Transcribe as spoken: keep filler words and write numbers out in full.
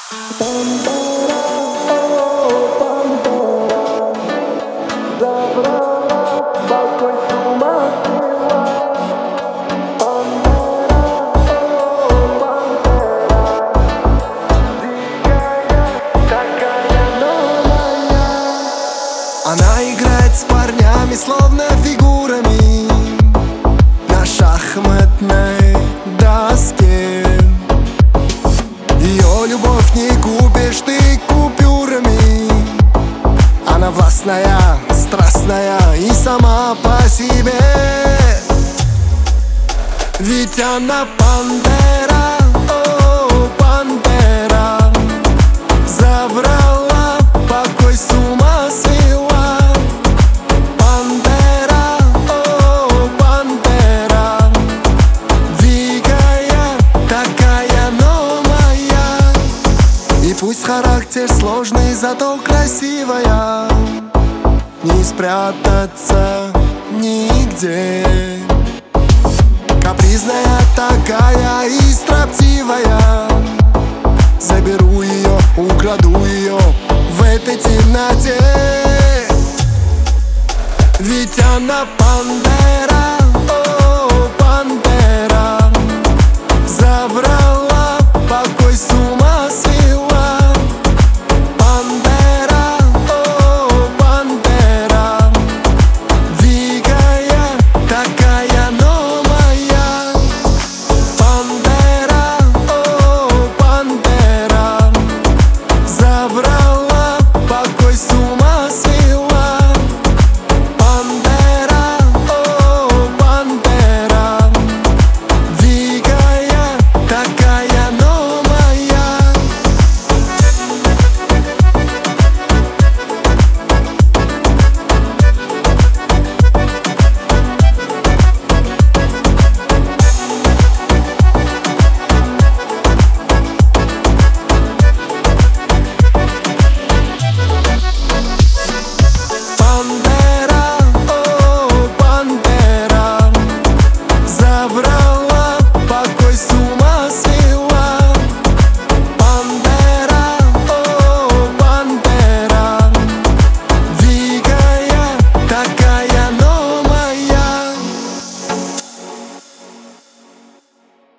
Она играет с парнями, словно фигурами на шахматной доске. Ее любовь не купишь ты купюрами. Она властная, страстная и сама по себе. Ведь она пантера, о, пантера. Забрала покой, с ума свела. Пантера, о, пантера. Дикая такая, но моя. И пусть характер сложный, зато красивая. Не спрятаться нигде. Капризная такая и строптивая.